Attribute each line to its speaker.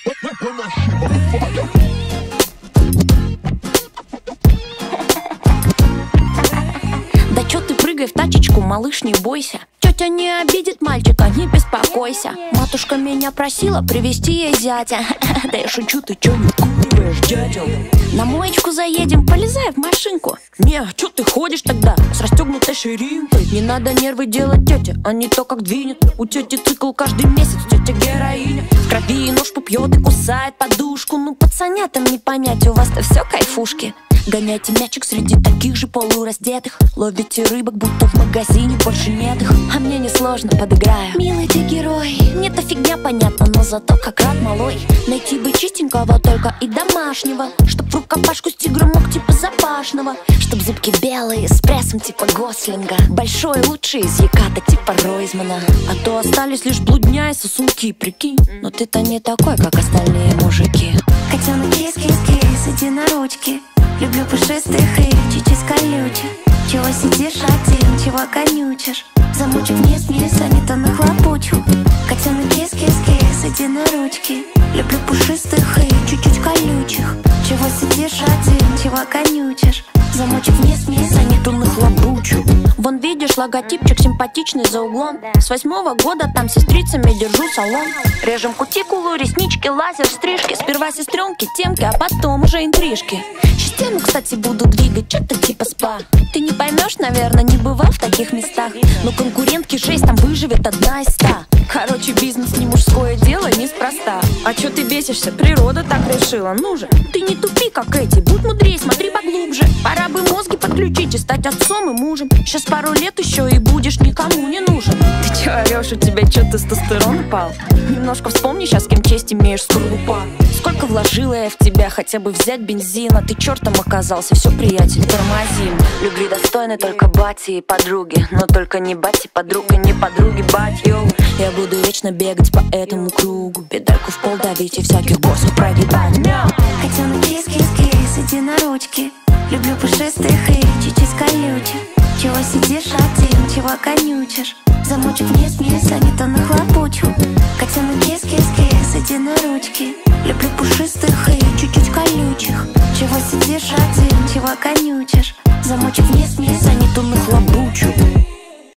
Speaker 1: Да чё ты прыгай в тачечку, малыш, не бойся. Тётя не обидит мальчика, не беспокойся. Матушка меня просила привезти ей зятя. Да я шучу, ты чё не куриваешь, дятел? На моечку заедем, полезай в машинку. Не, чё ты ходишь тогда с расстёгнутой ширинкой? Не надо нервы делать тёте, а не то как двинет. У тёти цикл каждый месяц, тётя героиня. В крови ножку пьёт и кусает подушку. Ну пацанятам не понять, у вас-то всё кайфушки. Гоняйте мячик среди таких же полураздетых. Ловите рыбок, будто в магазине больше нет их. А мне несложно, подыграю. Милый ты герой, мне-то фигня понятна, но зато как рад малой. Найти бы чистенького только и домашнего, чтоб в рукопашку с тигром мог типа Запашного. Чтоб зубки белые, с прессом типа Гослинга. Большой лучший из Яката типа Ройзмана. А то остались лишь блудня и сосунки, прикинь. Но ты-то не такой, как остальные мужики.
Speaker 2: Котенок, кис-кис-кис, иди на ручки. Люблю пушистых и чуть-чуть колючих. Чего сидишь один, чего конючишь? Замучу вниз-вниз, а не то нахлопочу. Котенок, кис-кис-кис, иди на ручки. Люблю пушистых и чуть-чуть колючих. Чего сидишь один, чего конючишь? Замучу вниз-вниз, а не то нахлопочу.
Speaker 1: Вон видишь, логотипчик симпатичный за углом. С 8-го года там сестрицами держу салон. Режем кутикулу, реснички, лазер, стрижки. Сперва сестренки, темки, а потом уже интрижки. Систему, кстати, буду двигать, что-то типа спа. Ты не поймешь, наверное, не бывал в таких местах. Но конкурентки 6, там выживет 1 из 100. Короче, бизнес не мужское дело, неспроста. А чё ты бесишься? Природа так решила. Ну же, ты не тупи, как эти, будь мудрее, смотри поглубже. Пора бы мозги подключить и стать отцом и мужем. Сейчас пару лет еще и будешь никому не нужен. Ты чё орёшь, у тебя чё тестостерон упал? Немножко вспомни сейчас, кем честь имеешь, скорлупа. Сколько вложила я в тебя, хотя бы взять бензина. Ты чертом оказался, все, приятель, тормозим. Любви достойны только бати и подруги. Но только не бати, подруг и не подруги, бать, йоу. Я буду вечно бегать по этому кругу, педальку в пол давить и всяких боссов прогибать.
Speaker 2: Котенок, кис-кис-кис, иди на ручки. Люблю пушистых и чуть-чуть колючих. Чего сидишь один, чего конючишь? Замучу вниз-вниз, а не то нахлопочу. Котенок, кис-кис-кис, иди на ручки. Люблю пушистых и чуть-чуть колючих. Чего сидишь один, чего конючишь? Замучу вниз-вниз, а не то нахлопочу.